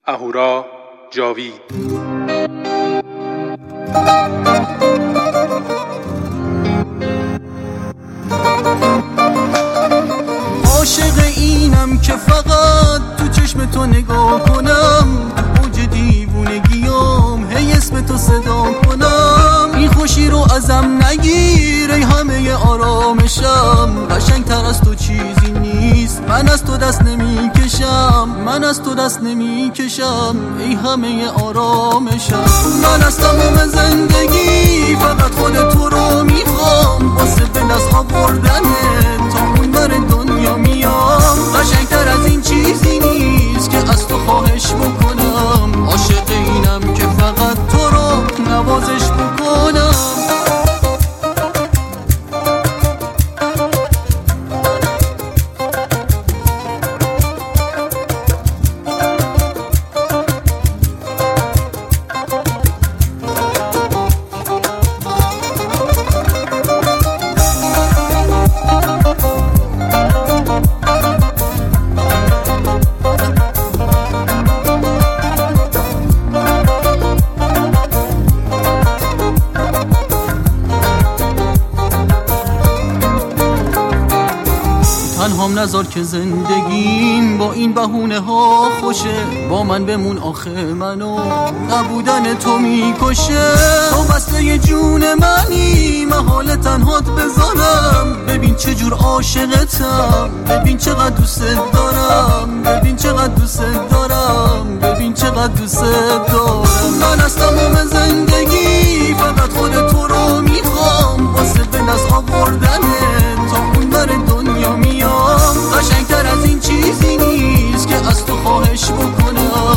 اهورا جاوید. عاشق اینم که فقط تو چشم تو نگاه کنم، اوج دیوونگیام هی اسم تو صدا کنم. این خوشی رو ازم نگیر ای همه آرامشم، قشنگتر از تو چیزی نیست، من از تو دست نمیکشم، من از تو دست نمیکشم ای همه آرامشم. من از تمام زندگی فقط خود تو رو میخوام، واسه به دست آوردنه تا اون بر دنیا میام. قشنگتر از این چیزی نیست که از تو خواهش بکنم، عاشق اینم که فقط تو رو نوازش بکنم. تنهام نذار که زندگیم با این بهونه ها خوشه، با من بمون آخه منو نبودن تو میکشه. تو بسته جون منی محال تنهات بذارم، ببین چجور عاشقتم، ببین چقدر دوست دارم، ببین چقدر دوست دارم، ببین چقدر دوست دارم. من از تمام زندگی فقط خود تو رو میخوام، واسه به دست آوردنه تا اون بر دنیا میام. قشنگتر از این چیزی نیست که از تو خواهش بکنم،